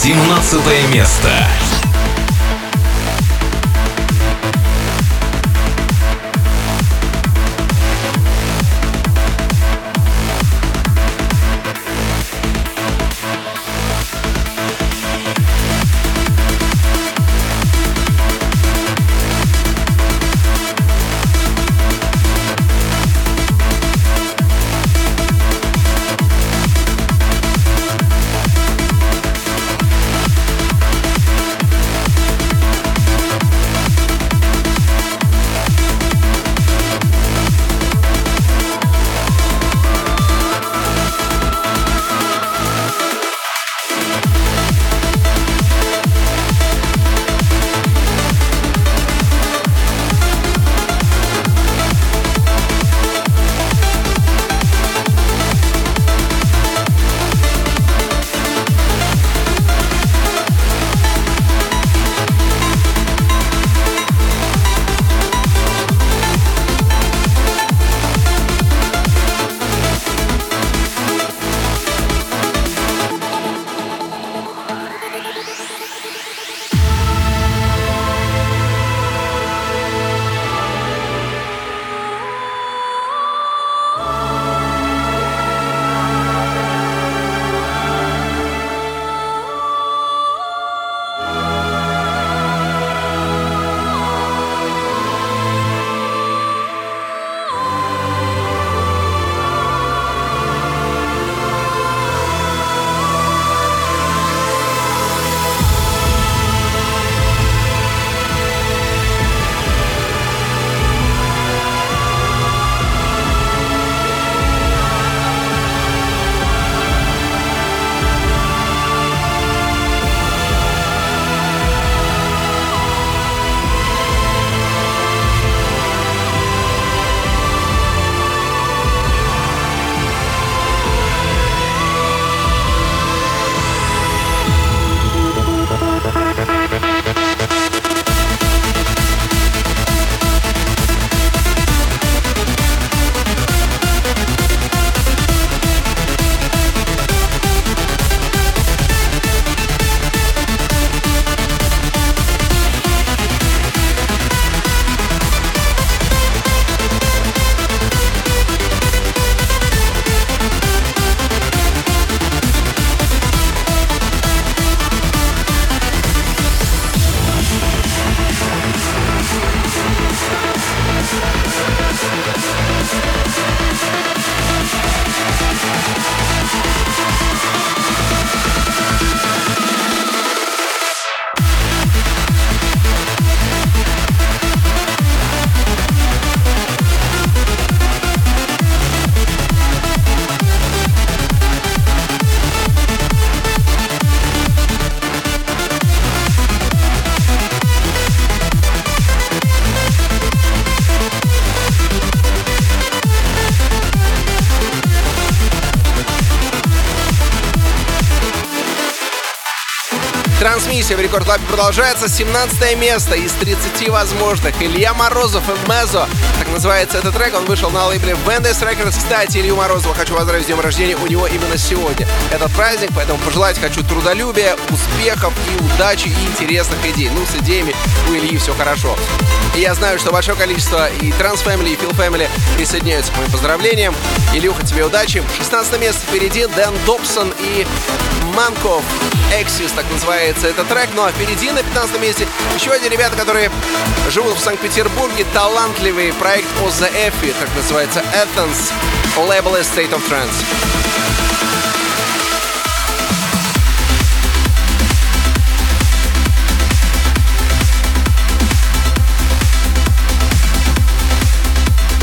17 место. Трансмиссия в Рекорд Клабе продолжается. 17 место из 30 возможных. Илья Морозов и Мезо. Так называется этот трек. Он вышел на лейбле Vendes Records. Кстати, Илью Морозова хочу поздравить с днем рождения. У него именно сегодня этот праздник. Поэтому пожелать хочу трудолюбия, успехов и удачи и интересных идей. Ну, с идеями у Ильи все хорошо. И я знаю, что большое количество и Trans Family, и Feel Family присоединяются к моим поздравлениям. Илюха, тебе удачи. 16 место впереди Дэн Добсон и Манков. Exis, так называется этот трек. Ну а впереди на 15 месте еще один ребята, которые живут в Санкт-Петербурге. Талантливый проект Оза Эфи, так называется Athens, лейбл State of Trance.